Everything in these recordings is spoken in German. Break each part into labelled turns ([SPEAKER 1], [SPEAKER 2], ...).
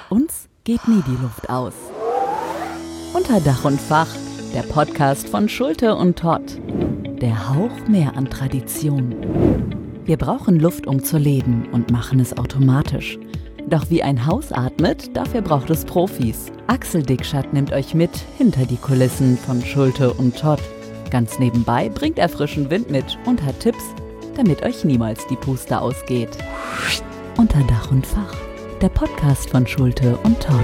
[SPEAKER 1] Uns geht nie die Luft aus. Unter Dach und Fach, der Podcast von Schulte und Todd. Der Hauch mehr an Tradition. Wir brauchen Luft, um zu leben und machen es automatisch. Doch wie ein Haus atmet, dafür braucht es Profis. Axel Dickschat nimmt euch mit hinter die Kulissen von Schulte und Todd. Ganz nebenbei bringt er frischen Wind mit und hat Tipps, damit euch niemals die Puste ausgeht. Unter Dach und Fach, der Podcast von Schulte und Todd.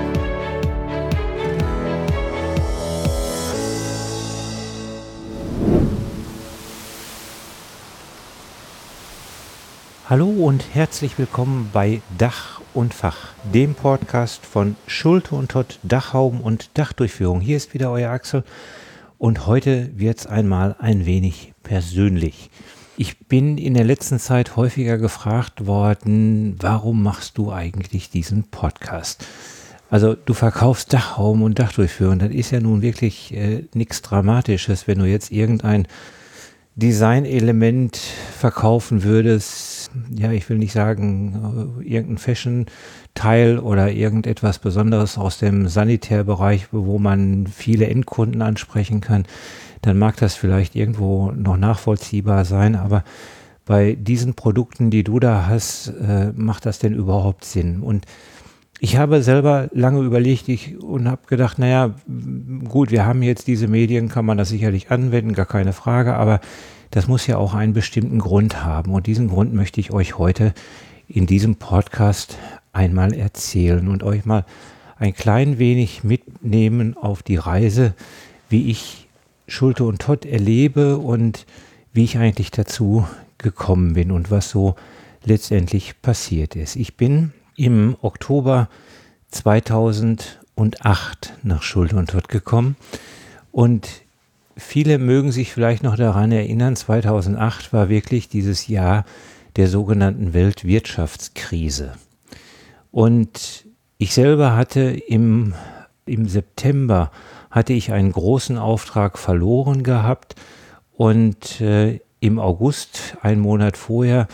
[SPEAKER 2] Hallo und herzlich willkommen bei Dach und Fach, dem Podcast von Schulte und Todd, Dachhauben und Dachdurchführung. Hier ist wieder euer Axel und heute wird es einmal ein wenig persönlich. Ich bin in der letzten Zeit häufiger gefragt worden, warum machst du eigentlich diesen Podcast? Also du verkaufst Dachhauben und Dachdurchführung, das ist ja nun wirklich nichts Dramatisches, wenn du jetzt irgendein Designelement verkaufen würdest, ja, ich will nicht sagen, irgendein Fashion-Teil oder irgendetwas Besonderes aus dem Sanitärbereich, wo man viele Endkunden ansprechen kann, dann mag das vielleicht irgendwo noch nachvollziehbar sein, aber bei diesen Produkten, die du da hast, macht das denn überhaupt Sinn? Und ich habe selber lange überlegt und habe gedacht, naja, gut, wir haben jetzt diese Medien, kann man das sicherlich anwenden, gar keine Frage, aber das muss ja auch einen bestimmten Grund haben. Und diesen Grund möchte ich euch heute in diesem Podcast einmal erzählen und euch mal ein klein wenig mitnehmen auf die Reise, wie ich Schulte und Todd erlebe und wie ich eigentlich dazu gekommen bin und was so letztendlich passiert ist. Ich bin im Oktober 2008 nach Schulte und Todd gekommen und viele mögen sich vielleicht noch daran erinnern, 2008 war wirklich dieses Jahr der sogenannten Weltwirtschaftskrise. Und ich selber hatte im September hatte ich einen großen Auftrag verloren gehabt und im August, einen Monat vorher,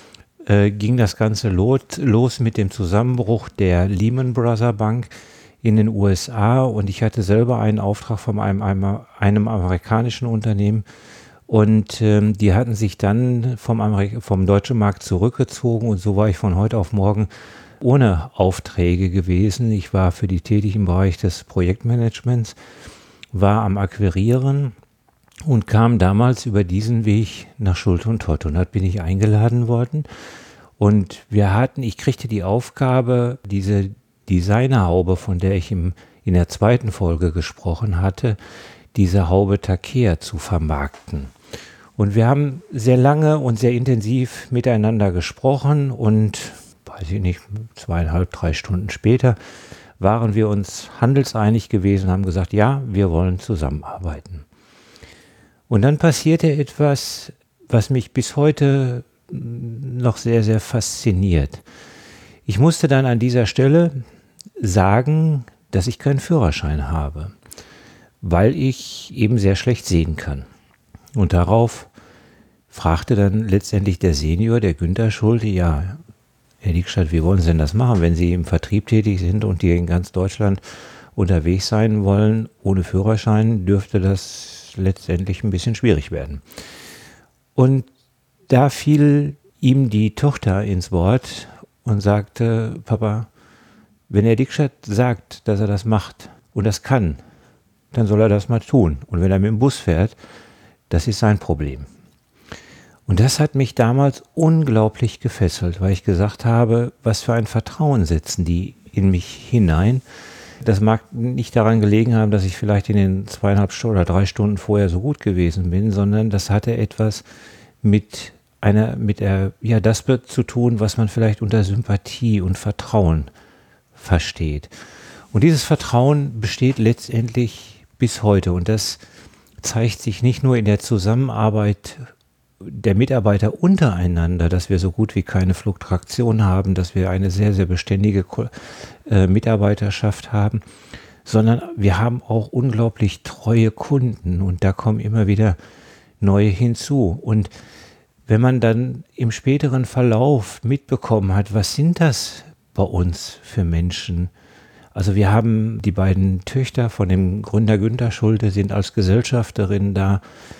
[SPEAKER 2] ging das Ganze los mit dem Zusammenbruch der Lehman Brothers Bank in den USA und ich hatte selber einen Auftrag von einem amerikanischen Unternehmen und die hatten sich dann vom deutschen Markt zurückgezogen und so war ich von heute auf morgen ohne Aufträge gewesen. Ich war für die tätig im Bereich des Projektmanagements, war am Akquirieren und kam damals über diesen Weg nach Schulte und Todd und dort bin ich eingeladen worden und ich kriegte die Aufgabe, diese Designerhaube, von der ich in der zweiten Folge gesprochen hatte, diese Haube Takea zu vermarkten. Und wir haben sehr lange und sehr intensiv miteinander gesprochen und, weiß ich nicht, 2,5, 3 Stunden später waren wir uns handelseinig gewesen und haben gesagt, ja, wir wollen zusammenarbeiten. Und dann passierte etwas, was mich bis heute noch sehr, sehr fasziniert. Ich musste dann an dieser Stelle sagen, dass ich keinen Führerschein habe, weil ich eben sehr schlecht sehen kann. Und darauf fragte dann letztendlich der Senior, der Günther Schulte, ja, Herr Dickschat, wie wollen Sie denn das machen, wenn Sie im Vertrieb tätig sind und hier in ganz Deutschland unterwegs sein wollen? Ohne Führerschein dürfte das letztendlich ein bisschen schwierig werden. Und da fiel ihm die Tochter ins Wort und sagte, Papa, wenn Herr Dickschat sagt, dass er das macht und das kann, dann soll er das mal tun. Und wenn er mit dem Bus fährt, das ist sein Problem. Und das hat mich damals unglaublich gefesselt, weil ich gesagt habe, was für ein Vertrauen setzen die in mich hinein. Das mag nicht daran gelegen haben, dass ich vielleicht in den 2,5 oder 3 Stunden vorher so gut gewesen bin, sondern das hatte etwas mit das zu tun, was man vielleicht unter Sympathie und Vertrauen versteht. Und dieses Vertrauen besteht letztendlich bis heute und das zeigt sich nicht nur in der Zusammenarbeit der Mitarbeiter untereinander, dass wir so gut wie keine Fluktuation haben, dass wir eine sehr, sehr beständige Mitarbeiterschaft haben, sondern wir haben auch unglaublich treue Kunden und da kommen immer wieder neue hinzu. Und wenn man dann im späteren Verlauf mitbekommen hat, was sind das bei uns für Menschen? Also wir haben die beiden Töchter von dem Gründer Günter Schulte, sind als Gesellschafterin da.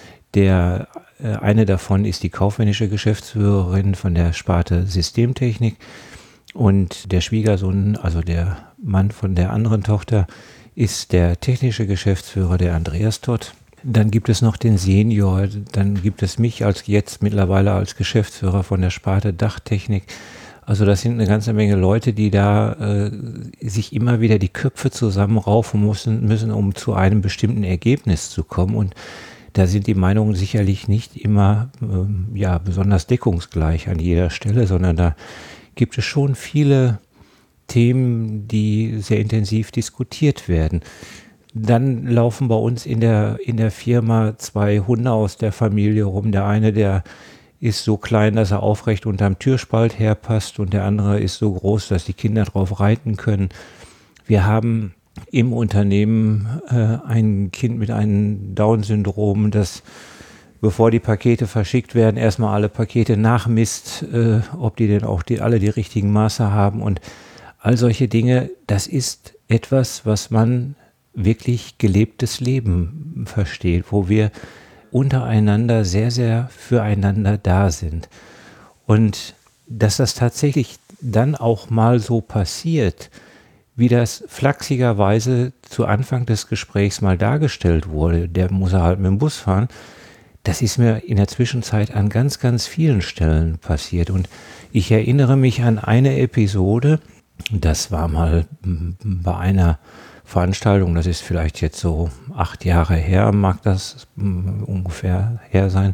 [SPEAKER 2] Eine davon ist die kaufmännische Geschäftsführerin von der Sparte Systemtechnik und der Schwiegersohn, also der Mann von der anderen Tochter, ist der technische Geschäftsführer, der Andreas Todt. Dann gibt es noch den Senior, dann gibt es mich jetzt mittlerweile als Geschäftsführer von der Sparte Dachtechnik. Also das sind eine ganze Menge Leute, die da sich immer wieder die Köpfe zusammenraufen müssen, um zu einem bestimmten Ergebnis zu kommen. Und da sind die Meinungen sicherlich nicht immer besonders deckungsgleich an jeder Stelle, sondern da gibt es schon viele Themen, die sehr intensiv diskutiert werden. Dann laufen bei uns in der Firma 2 Hunde aus der Familie rum. Der eine, der ist so klein, dass er aufrecht unterm Türspalt herpasst und der andere ist so groß, dass die Kinder drauf reiten können. Wir haben im Unternehmen ein Kind mit einem Down-Syndrom, das, bevor die Pakete verschickt werden, erstmal alle Pakete nachmisst, ob die denn auch alle die richtigen Maße haben und all solche Dinge. Das ist etwas, was man wirklich gelebtes Leben versteht, wo wir untereinander sehr, sehr füreinander da sind. Und dass das tatsächlich dann auch mal so passiert, wie das flachsigerweise zu Anfang des Gesprächs mal dargestellt wurde, der muss halt mit dem Bus fahren, das ist mir in der Zwischenzeit an ganz, ganz vielen Stellen passiert. Und ich erinnere mich an eine Episode, das war mal bei einer Veranstaltung, das ist vielleicht jetzt so 8 Jahre her, mag das ungefähr her sein.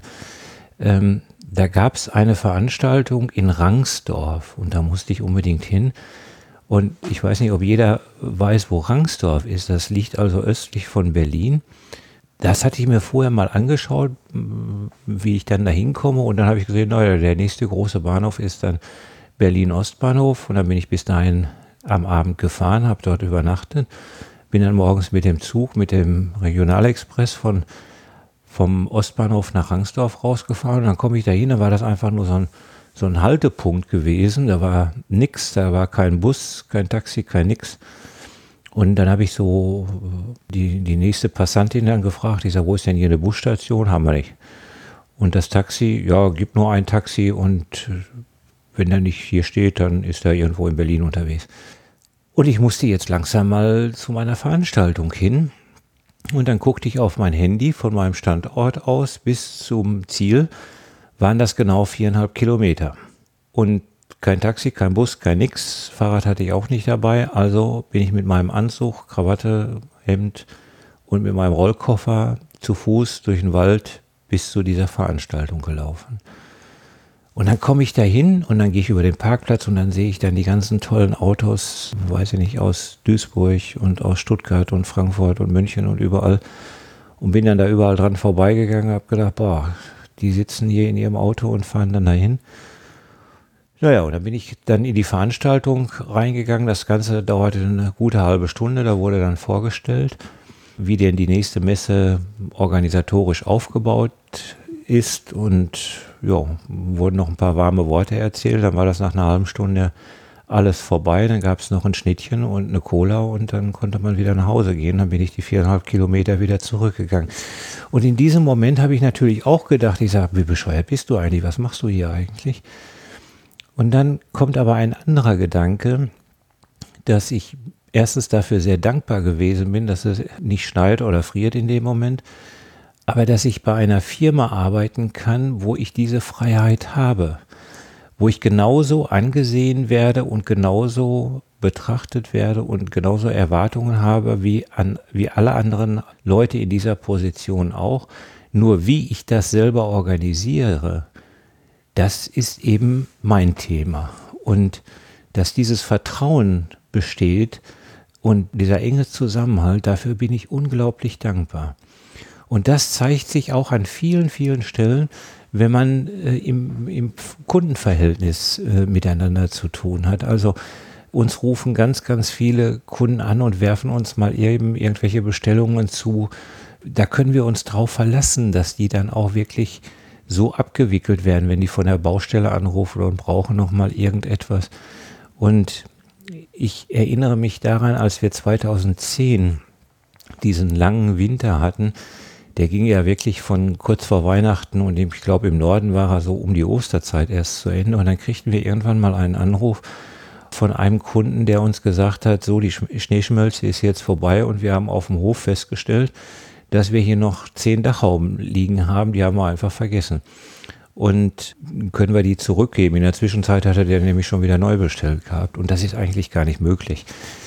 [SPEAKER 2] Da gab es eine Veranstaltung in Rangsdorf und da musste ich unbedingt hin. Und ich weiß nicht, ob jeder weiß, wo Rangsdorf ist. Das liegt also östlich von Berlin. Das hatte ich mir vorher mal angeschaut, wie ich dann da hinkomme. Und dann habe ich gesehen, naja, der nächste große Bahnhof ist dann Berlin-Ostbahnhof. Und dann bin ich bis dahin am Abend gefahren, habe dort übernachtet, bin dann morgens mit dem Zug, mit dem Regionalexpress vom Ostbahnhof nach Rangsdorf rausgefahren und dann komme ich da hin, da war das einfach nur so ein Haltepunkt gewesen, da war nix, da war kein Bus, kein Taxi, kein nix. Und dann habe ich so die nächste Passantin dann gefragt, ich sage, wo ist denn hier eine Busstation? Haben wir nicht. Und das Taxi, ja, gibt nur ein Taxi und wenn er nicht hier steht, dann ist er irgendwo in Berlin unterwegs. Und ich musste jetzt langsam mal zu meiner Veranstaltung hin. Und dann guckte ich auf mein Handy von meinem Standort aus bis zum Ziel, waren das genau 4,5 Kilometer. Und kein Taxi, kein Bus, kein nix. Fahrrad hatte ich auch nicht dabei. Also bin ich mit meinem Anzug, Krawatte, Hemd und mit meinem Rollkoffer zu Fuß durch den Wald bis zu dieser Veranstaltung gelaufen. Und dann komme ich da hin und dann gehe ich über den Parkplatz und dann sehe ich dann die ganzen tollen Autos, weiß ich nicht, aus Duisburg und aus Stuttgart und Frankfurt und München und überall. Und bin dann da überall dran vorbeigegangen, habe gedacht, boah, die sitzen hier in ihrem Auto und fahren dann dahin. Naja, und dann bin ich dann in die Veranstaltung reingegangen. Das Ganze dauerte eine gute halbe Stunde. Da wurde dann vorgestellt, wie denn die nächste Messe organisatorisch aufgebaut ist und ja, wurden noch ein paar warme Worte erzählt. Dann war das nach einer halben Stunde alles vorbei. Dann gab es noch ein Schnittchen und eine Cola und dann konnte man wieder nach Hause gehen. Dann bin ich die 4,5 Kilometer wieder zurückgegangen. Und in diesem Moment habe ich natürlich auch gedacht, ich sage, wie bescheuert bist du eigentlich? Was machst du hier eigentlich? Und dann kommt aber ein anderer Gedanke, dass ich erstens dafür sehr dankbar gewesen bin, dass es nicht schneit oder friert in dem Moment, aber dass ich bei einer Firma arbeiten kann, wo ich diese Freiheit habe, wo ich genauso angesehen werde und genauso betrachtet werde und genauso Erwartungen habe wie alle anderen Leute in dieser Position auch. Nur wie ich das selber organisiere, das ist eben mein Thema. Und dass dieses Vertrauen besteht und dieser enge Zusammenhalt, dafür bin ich unglaublich dankbar. Und das zeigt sich auch an vielen, vielen Stellen, wenn man im Kundenverhältnis miteinander zu tun hat. Also uns rufen ganz, ganz viele Kunden an und werfen uns mal eben irgendwelche Bestellungen zu. Da können wir uns drauf verlassen, dass die dann auch wirklich so abgewickelt werden, wenn die von der Baustelle anrufen und brauchen noch mal irgendetwas. Und ich erinnere mich daran, als wir 2010 diesen langen Winter hatten, der ging ja wirklich von kurz vor Weihnachten und ich glaube im Norden war er so um die Osterzeit erst zu Ende und dann kriegten wir irgendwann mal einen Anruf von einem Kunden, der uns gesagt hat, so die Schneeschmelze ist jetzt vorbei und wir haben auf dem Hof festgestellt, dass wir hier noch 10 Dachhauben liegen haben, die haben wir einfach vergessen. Und können wir die zurückgeben? In der Zwischenzeit hat er der nämlich schon wieder neu bestellt gehabt und das ist eigentlich gar nicht möglich.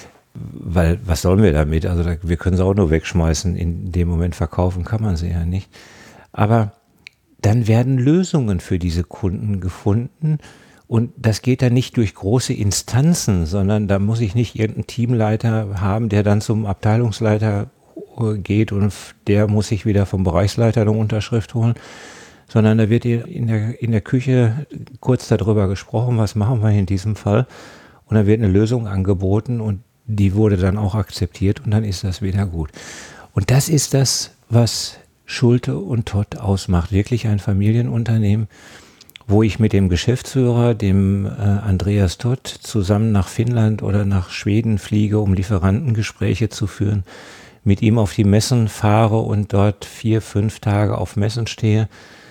[SPEAKER 2] Weil, was sollen wir damit? Also wir können sie auch nur wegschmeißen, in dem Moment verkaufen kann man sie ja nicht. Aber dann werden Lösungen für diese Kunden gefunden und das geht dann nicht durch große Instanzen, sondern da muss ich nicht irgendeinen Teamleiter haben, der dann zum Abteilungsleiter geht und der muss sich wieder vom Bereichsleiter eine Unterschrift holen, sondern da wird in der Küche kurz darüber gesprochen, was machen wir in diesem Fall und da wird eine Lösung angeboten und die wurde dann auch akzeptiert und dann ist das wieder gut. Und das ist das, was Schulte und Todt ausmacht. Wirklich ein Familienunternehmen, wo ich mit dem Geschäftsführer, dem Andreas Todt, zusammen nach Finnland oder nach Schweden fliege, um Lieferantengespräche zu führen, mit ihm auf die Messen fahre und dort 4-5 Tage auf Messen stehe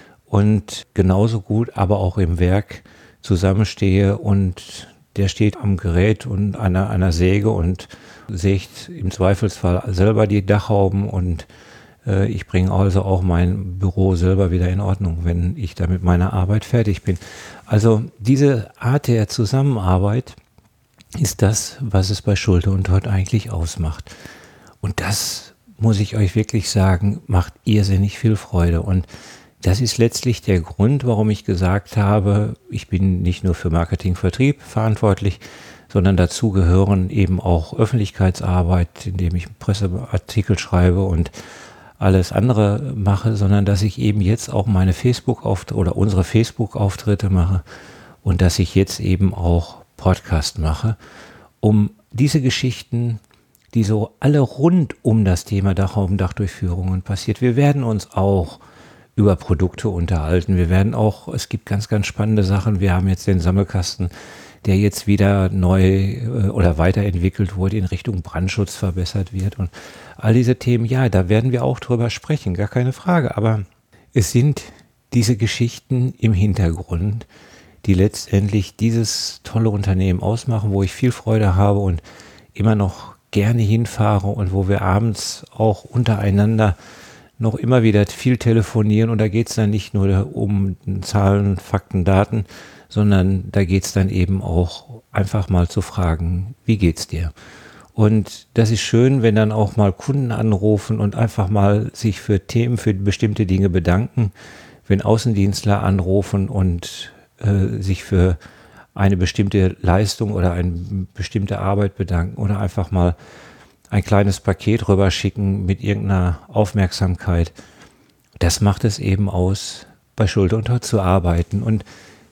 [SPEAKER 2] und genauso gut, aber auch im Werk zusammenstehe und der steht am Gerät und an einer Säge und sägt im Zweifelsfall selber die Dachhauben und ich bringe also auch mein Büro selber wieder in Ordnung, wenn ich da mit meiner Arbeit fertig bin. Also diese Art der Zusammenarbeit ist das, was es bei Schulte und Todt eigentlich ausmacht. Und das, muss ich euch wirklich sagen, macht irrsinnig viel Freude. Und das ist letztlich der Grund, warum ich gesagt habe, ich bin nicht nur für Marketing, Vertrieb verantwortlich, sondern dazu gehören eben auch Öffentlichkeitsarbeit, indem ich Presseartikel schreibe und alles andere mache, sondern dass ich eben jetzt auch meine Facebook-Auftritte oder unsere Facebook-Auftritte mache und dass ich jetzt eben auch Podcast mache, um diese Geschichten, die so alle rund um das Thema Dachhaubendachdurchführungen passiert. Wir werden uns auch über Produkte unterhalten. Wir werden auch, es gibt ganz, ganz spannende Sachen. Wir haben jetzt den Sammelkasten, der jetzt wieder neu oder weiterentwickelt wurde, in Richtung Brandschutz verbessert wird. Und all diese Themen, ja, da werden wir auch drüber sprechen, gar keine Frage. Aber es sind diese Geschichten im Hintergrund, die letztendlich dieses tolle Unternehmen ausmachen, wo ich viel Freude habe und immer noch gerne hinfahre und wo wir abends auch untereinander noch immer wieder viel telefonieren. Und da geht es dann nicht nur um Zahlen, Fakten, Daten, sondern da geht es dann eben auch einfach mal zu fragen, wie geht's dir? Und das ist schön, wenn dann auch mal Kunden anrufen und einfach mal sich für Themen, für bestimmte Dinge bedanken, wenn Außendienstler anrufen und sich für eine bestimmte Leistung oder eine bestimmte Arbeit bedanken oder einfach mal ein kleines Paket rüberschicken mit irgendeiner Aufmerksamkeit. Das macht es eben aus, bei Schulte und Todt zu arbeiten. Und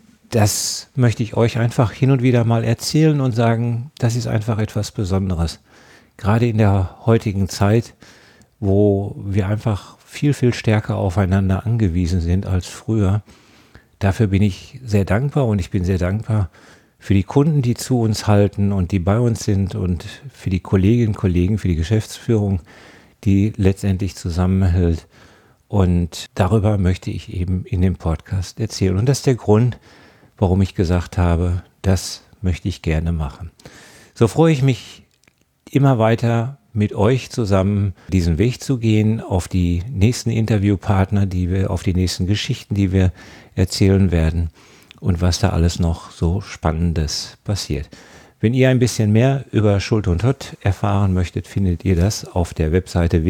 [SPEAKER 2] das möchte ich euch einfach hin und wieder mal erzählen und sagen, das ist einfach etwas Besonderes. Gerade in der heutigen Zeit, wo wir einfach viel, viel stärker aufeinander angewiesen sind als früher. Dafür bin ich sehr dankbar und ich bin sehr dankbar für die Kunden, die zu uns halten und die bei uns sind und für die Kolleginnen und Kollegen, für die Geschäftsführung, die letztendlich zusammenhält. Und darüber möchte ich eben in dem Podcast erzählen. Und das ist der Grund, warum ich gesagt habe, das möchte ich gerne machen. So freue ich mich immer weiter mit euch zusammen diesen Weg zu gehen, auf die nächsten Interviewpartner, auf die nächsten Geschichten, die wir erzählen werden und was da alles noch so Spannendes passiert. Wenn ihr ein bisschen mehr über Schulte und Todt erfahren möchtet, findet ihr das auf der Webseite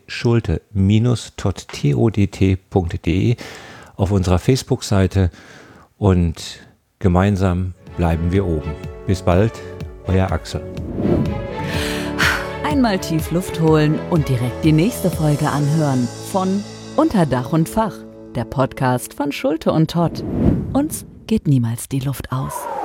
[SPEAKER 2] www.schulte-todt.de, auf unserer Facebook-Seite und gemeinsam bleiben wir oben. Bis bald, euer Axel.
[SPEAKER 1] Einmal tief Luft holen und direkt die nächste Folge anhören von Unter Dach und Fach, der Podcast von Schulte und Todt. Uns geht niemals die Luft aus.